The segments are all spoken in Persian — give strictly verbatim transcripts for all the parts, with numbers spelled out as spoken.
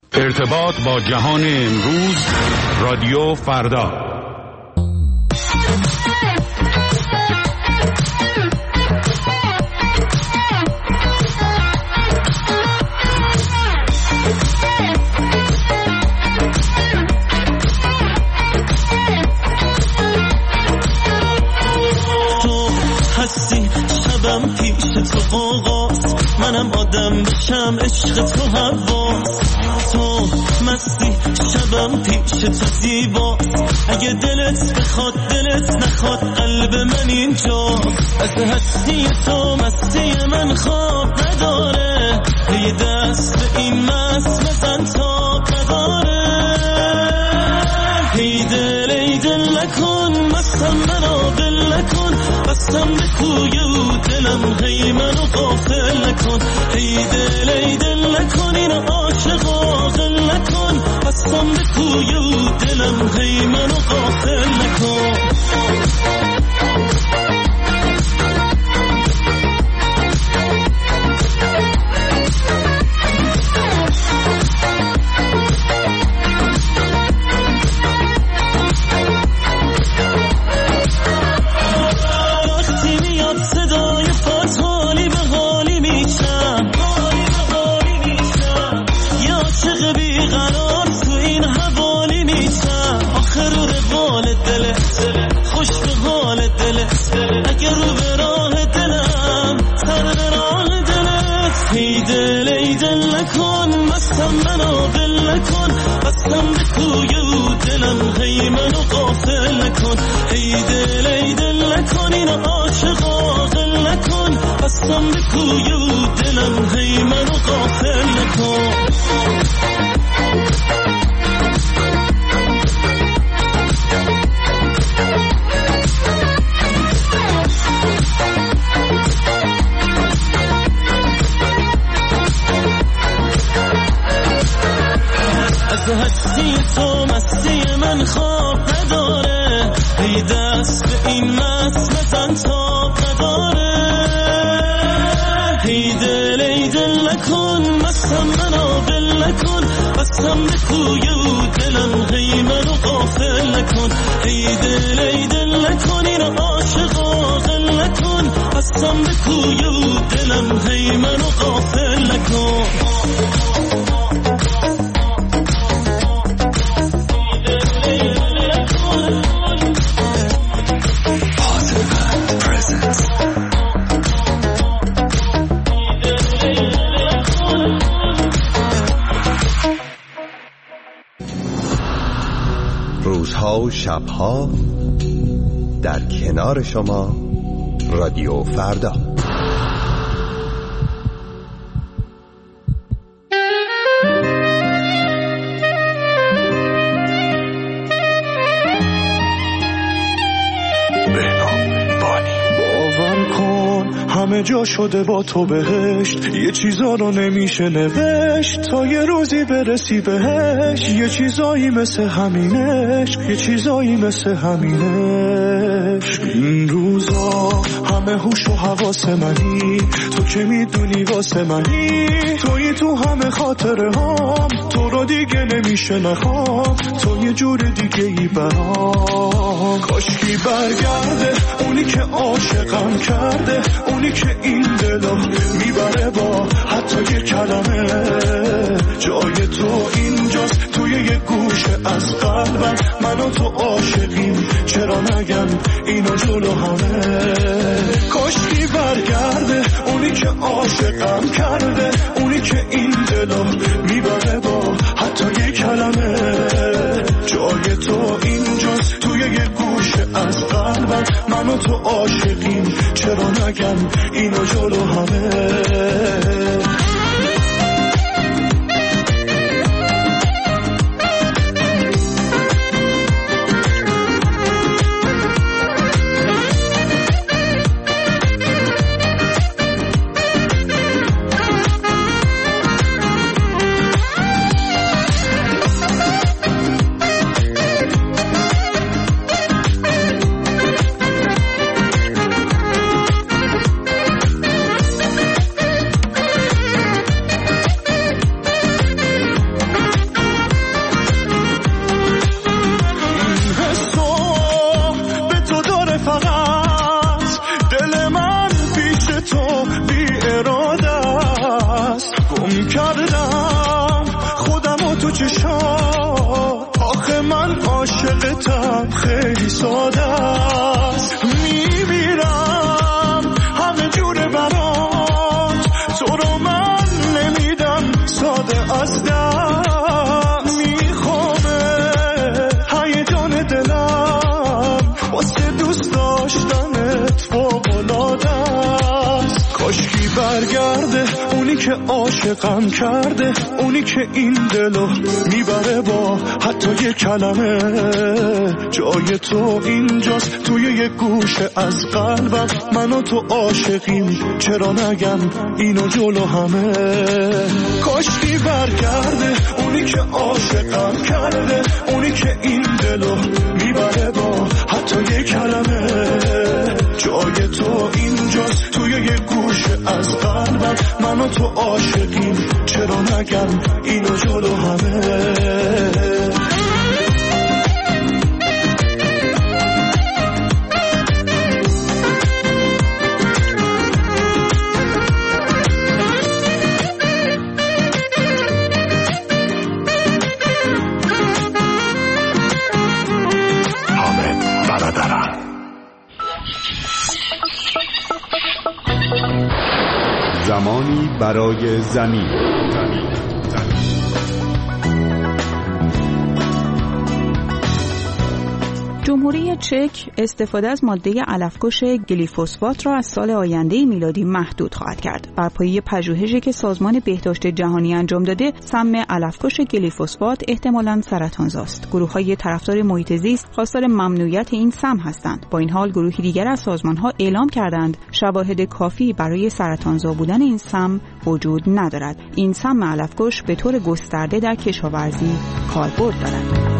ارتباط با جهان امروز، رادیو فردا. تو هستی شبم پیش تو آغاز، منم آدم بشم عشق تو حواس. تو مستی شبم پیش تو زیباست، اگه دلت بخواد دلت نخواد قلب من اینجاست. از هستی تو مستی من خواب نداره، یه دست به این مست بزن تا نداره. ای دل ای دل نکن مستم منو دل نکن، بستم به کوی و دلم هی منو غافل نکن. ای دل ای دل نکن این عاشق عاقل نکن، بستم به کوی و دلم هی منو غافل نکن. اگر رو به راه دلم سر به راه دلت. ای دل ای دل نکن مستم منو دل نکن، بستم به کوی و دلم هی منو غافل نکن. ای دل ای دل نکن این عاشق عاقل نکن، بستم به کوی و دلم هی منو غافل نکن. هستی تو مستی من خواب نداره، ای دست به این مست بزن تا نداره. ای دل ای دل نکن مستم منو دل نکن، بستم به کوی و دلم هی منو غافل نکن. ای دل ای دل نکن این عاشق عاقل نکن، بستم به کوی و دلم هی منو غافل نکن. روزها و شبها در کنار شما، رادیو فردا. همه جا شده با تو بهشت، یه چیزا رو نمیشه نوشت تا یه روزی برسی بهش. یه چیزایی مثل همینش، یه چیزایی مثل همینش. این روزا همه هوش و حواس منی، تو که میدونی واسه منی، توی تو همه خاطره هام، تو رو دیگه نمیشه نخوام، تو یه جور دیگه ای برام. کاشکی برگرده اونی که عاشقم کرده، اونی که این دلو میبره با حتی یه کلمه. جای تو اینجاست توی یه گوشه از قلبم، من و تو عاشقیم چرا نگم اینو جلو همه. کاشکی برگرده اونی که عاشقم کرده، اونی که این دلو میبره با حتی یه کلمه. جای تو اینجاست توی یه گوشه از قلبم، من و تو عاشقیم چرا نگم اینو جلو همه. کردم خودم و تو چشات، آخه من عاشقتم خیلی ساده است. میمیرم همه جوره برات، تو رو من نمیدم ساده از دست. میخوامه هیجان دلم واسه دوست داشتنت فوق‌العاده است. کاشکی برگرده اونی که عاشقم کرده، اونی که این دلو میبره با حتی یه کلمه. جای تو اینجاست توی یه گوشه از قلبم، من و تو عاشقیم چرا نگم اینو جلو همه. کاشکی برگرده اونی که عاشقم کرده، اونی که این دلو میبره با حتی یه کلمه. جای تو اینجاست توی یه گوشه از قلبم، من و تو عاشقیم چرا نگم اینو جلو همه. زمانی برای زمین. جمهوری چک استفاده از ماده علفکش گلیفوسفات را از سال آینده میلادی محدود خواهد کرد. بر پایه پژوهشی که سازمان بهداشت جهانی انجام داده، سم علفکش گلیفوسفات احتمالاً سرطانزاست. گروه‌های طرفدار محیط زیست خواستار ممنوعیت این سم هستند. با این حال گروهی دیگر از سازمان‌ها اعلام کردند شواهد کافی برای سرطانزا بودن این سم وجود ندارد. این سم علفکش به طور گسترده در کشاورزی کاربرد دارد.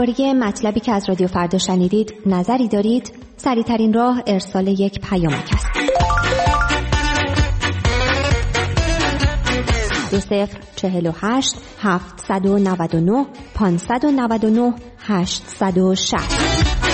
درباره مطلبی که از رادیو فردا شنیدید نظری دارید؟ سریع‌ترین راه ارسال یک پیامک است. دو صفر چهل و هشت هفتصد و نود و نه پانصد و نود و نه هشتصد و شصت.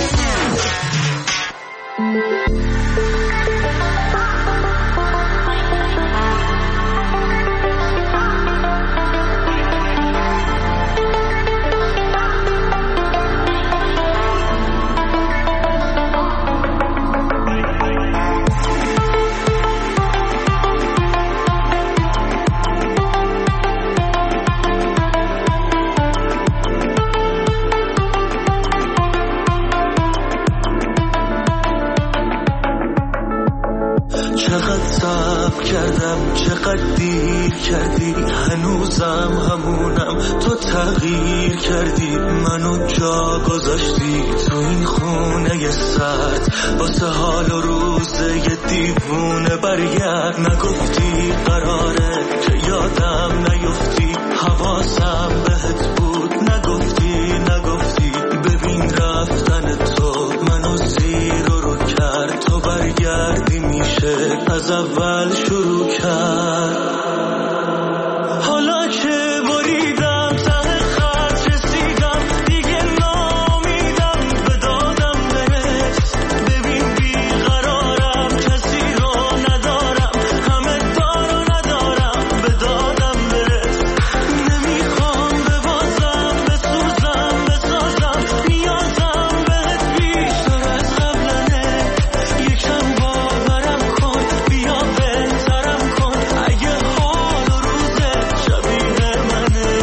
چقدر دیر کردی هنوزم همونم، تو تغییر کردی منو جا گذاشتی تو این خونه سرد، واسه حال و روزه یه دیوونه برگرد. نگفتی قراره که یادم نیفتی، حواسم بهت بود نگفتی نگفتی. ببین رفتن تو منو زیر و رو کرد، تو برگردی میشه از اول شروع کرد. حالا که بریدم ته خط رسیدم، دیگه نامیدم به دادم بهت. ببین بیقرارم کسی رو ندارم، همه دار و ندارم به دادم بهت. نمیخوام ببازم بسوزم بسازم، نیازم بهت بیشتر از قبلنه. یکم باورم کن بیا بهترم کن، اگه حال و روزه شبیه منه.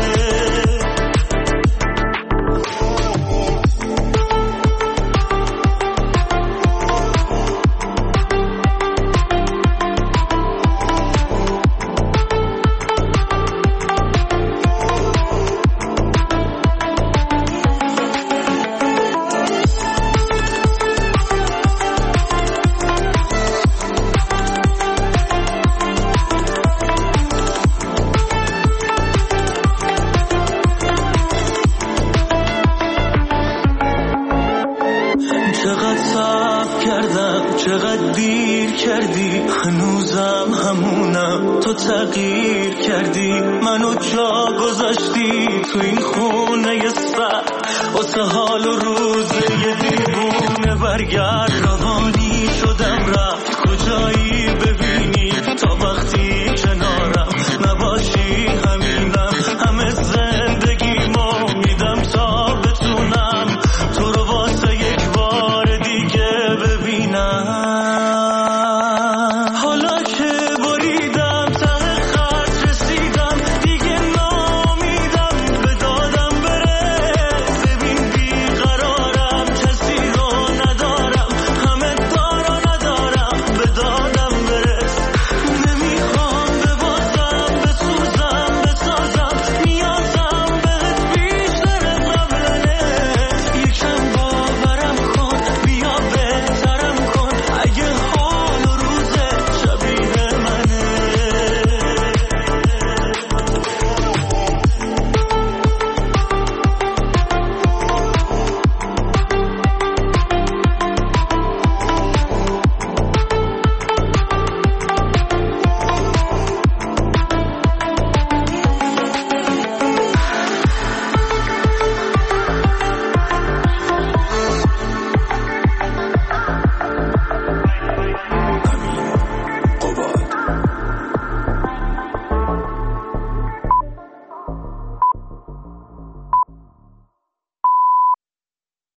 چقدر صبر کردم چقدر دیر کردی هنوزم همونم، تو تغییر کردی منو جا گذاشتی تو این خونه سرد، واسه حال و روزه یه دیوونه برگرد.